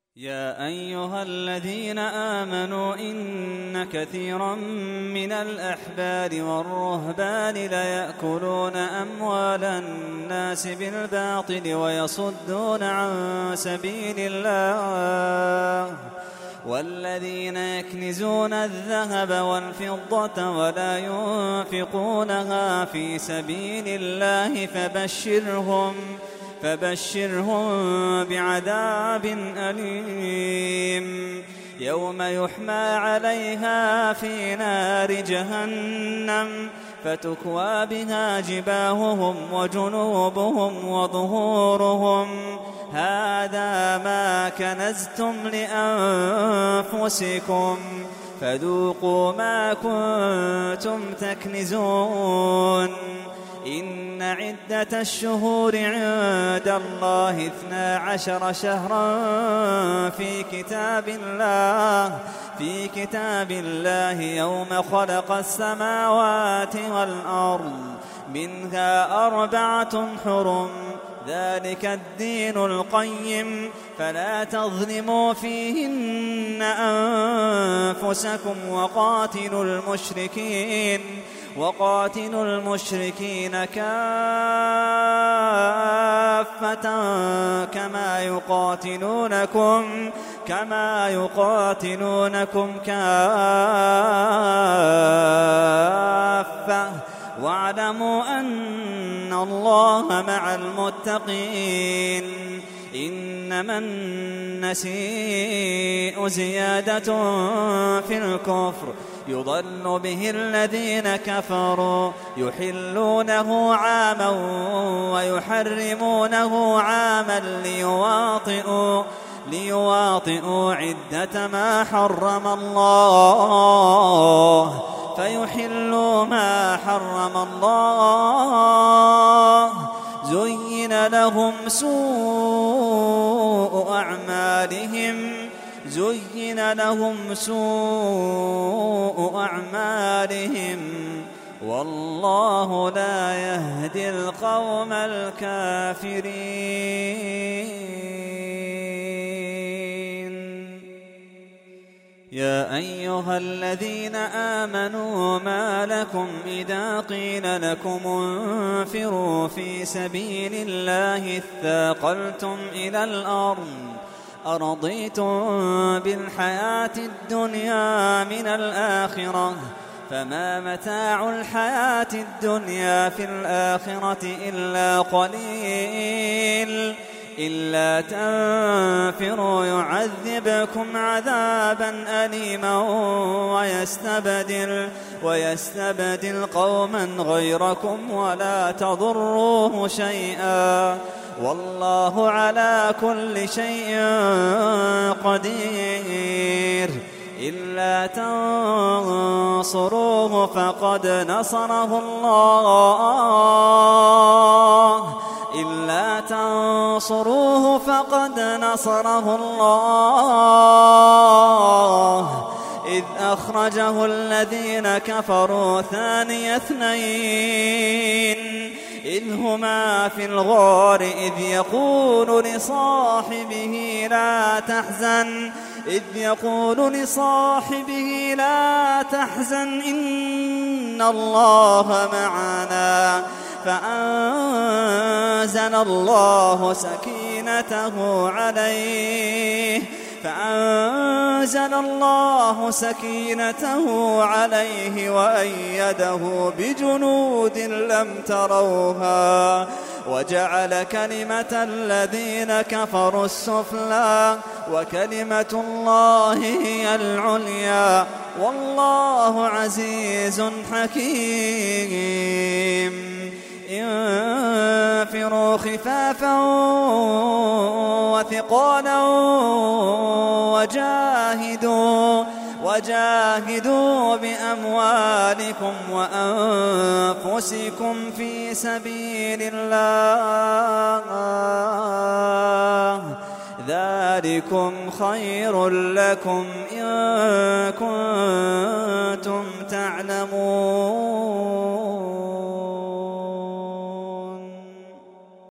يا أيها الذين آمنوا إن كثيرا من الأحبار والرهبان ليأكلون أموال الناس بالباطل ويصدون عن سبيل الله والذين يكنزون الذهب والفضة ولا ينفقونها في سبيل الله فبشرهم بعذاب أليم يوم يحمى عليها في نار جهنم فتكوى بها جباههم وجنوبهم وظهورهم هذا ما كنزتم لأنفسكم فذوقوا ما كنتم تكنزون إن عدة الشهور عند الله 12 شهرا في كتاب الله يوم خلق السماوات والأرض منها 4 حرم ذلك الدين القيم فلا تظلموا فيهن أنفسكم وقاتلوا المشركين كافة كما يقاتلونكم كافة واعلموا أن الله مع المتقين إنما النسيء زيادة في الكفر يضل به الذين كفروا يحلونه عاما ويحرمونه عاما ليواطئوا عدة ما حرم الله فيحلوا ما حرم الله زين لهم سوء أعمالهم والله لا يهدي القوم الكافرين. يا أيها الذين آمنوا ما لكم إذا قيل لكم انفروا في سبيل الله اثاقلتم إلى الأرض أرضيتم بالحياة الدنيا من الآخرة فما متاع الحياة الدنيا في الآخرة إلا قليل إلا تنفروا يعذبكم عذابا أليما ويستبدل قوما غيركم ولا تضروه شيئا والله على كل شيء قدير إلا تنصروه فقد نصره الله إذ أخرجه الذين كفروا ثاني 2 إذ هما في الغار إذ يقول لصاحبه لا تحزن إن الله معنا فأنزل الله سكينته عليه وأيده بجنود لم تروها وجعل كلمة الذين كفروا السفلى وكلمة الله هي العليا والله عزيز حكيم. انفروا خفافا وثقالا وجاهدوا بأموالكم وأنفسكم في سبيل الله ذلكم خير لكم إن كنتم تعلمون.